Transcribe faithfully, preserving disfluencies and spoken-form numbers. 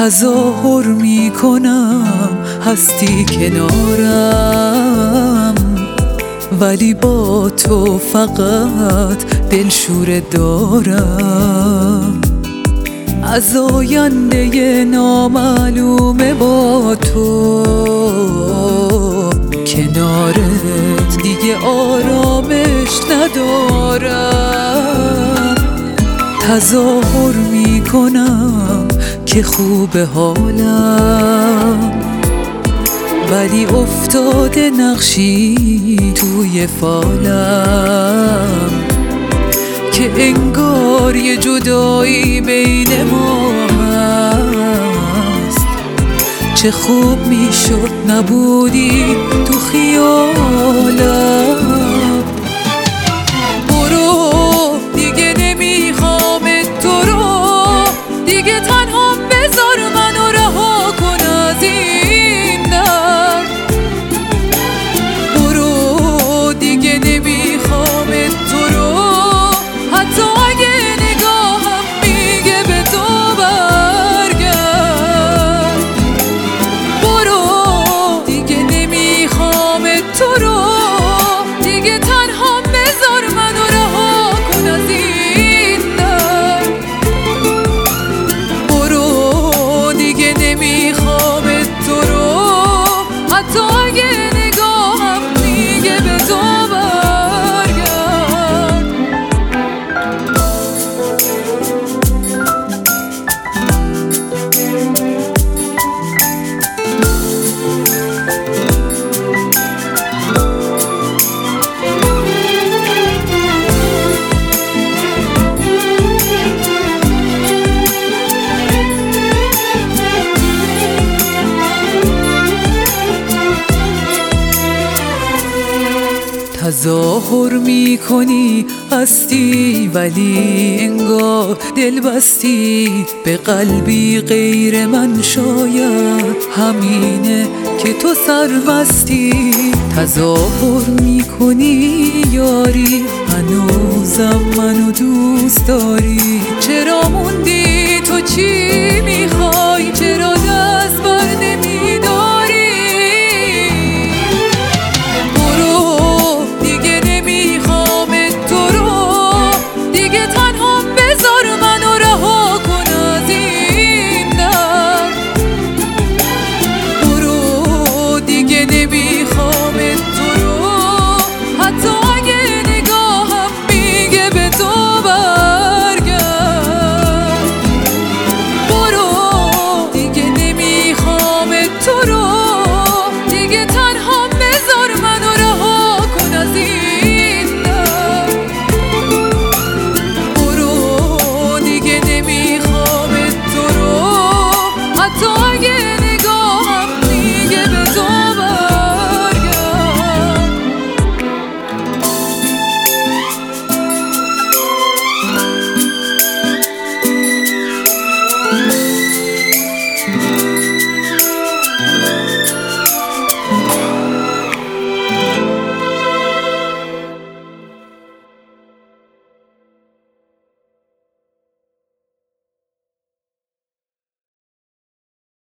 تظاهر میکنم هستی کنارم، ولی با تو فقط دلشوره دارم. از آینده نامعلومه با تو کنارت دیگه آرامش ندارم. تظاهر میکنم که خوب حالم، ولی افتاده نقشی توی فالم که انگار یه جدایی بین ما هست. چه خوب میشد نبودی تو خیالم. برو دیگه نمیخوام تو رو، دیگه تنها بذار منو رها کن از این در. برو دیگه نمیخوام تو رو، حتی اگه نگاهم میگه به تو برگرد. برو دیگه نمیخوام تو رو، دیگه تنها بذار منو رها کن از این در. برو دیگه نمیخوام تو رو، حتی اگه نگاهم میگه به تو برگرد. تظاهر میکنی هستی، ولی انگار دل بستی به قلبی غیر من. شاید همینه که تو سرمستی. تظاهر میکنی یاری، هنوزم منو دوست داری. چرا موندی تو چی میخوای؟ چرا دست